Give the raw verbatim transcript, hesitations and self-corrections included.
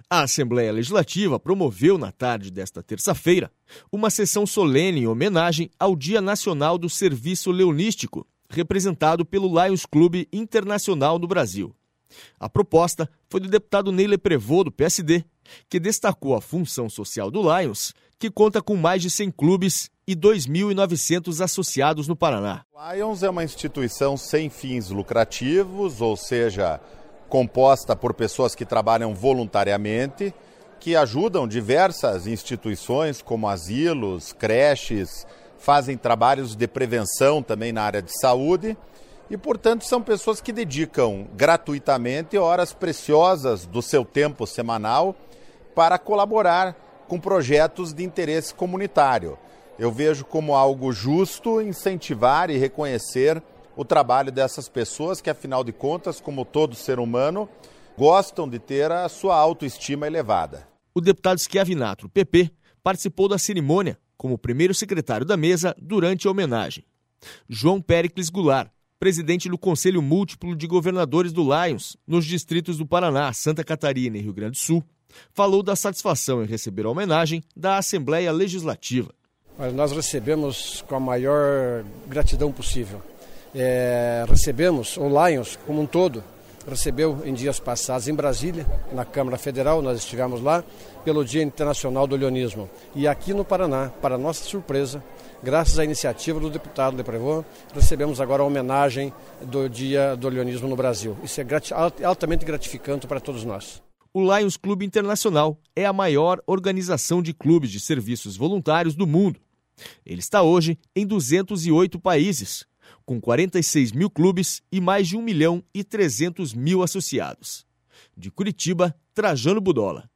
A Assembleia Legislativa promoveu na tarde desta terça-feira uma sessão solene em homenagem ao Dia Nacional do Serviço Leonístico, representado pelo Lions Clube Internacional no Brasil. A proposta foi do deputado Ney Leprevô, do P S D, que destacou a função social do Lions, que conta com mais de cem clubes e dois mil e novecentos associados no Paraná. O Lions é uma instituição sem fins lucrativos, ou seja, composta por pessoas que trabalham voluntariamente, que ajudam diversas instituições como asilos, creches, fazem trabalhos de prevenção também na área de saúde e, portanto, são pessoas que dedicam gratuitamente horas preciosas do seu tempo semanal para colaborar com projetos de interesse comunitário. Eu vejo como algo justo incentivar e reconhecer o trabalho dessas pessoas que, afinal de contas, como todo ser humano, gostam de ter a sua autoestima elevada. O deputado Schiavinatro, P P, participou da cerimônia como primeiro secretário da mesa durante a homenagem. João Péricles Goulart, presidente do Conselho Múltiplo de Governadores do Lions, nos distritos do Paraná, Santa Catarina e Rio Grande do Sul, falou da satisfação em receber a homenagem da Assembleia Legislativa. Mas nós recebemos com a maior gratidão possível. É, recebemos, o Lions como um todo, recebeu em dias passados em Brasília, na Câmara Federal, nós estivemos lá, pelo Dia Internacional do Leonismo. E aqui no Paraná, para nossa surpresa, graças à iniciativa do deputado Leprevô, recebemos agora a homenagem do Dia do Leonismo no Brasil. Isso é grati- altamente gratificante para todos nós. O Lions Clube Internacional é a maior organização de clubes de serviços voluntários do mundo. Ele está hoje em duzentos e oito países, com quarenta e seis mil clubes e mais de um milhão e trezentos mil associados. De Curitiba, Trajano Budola.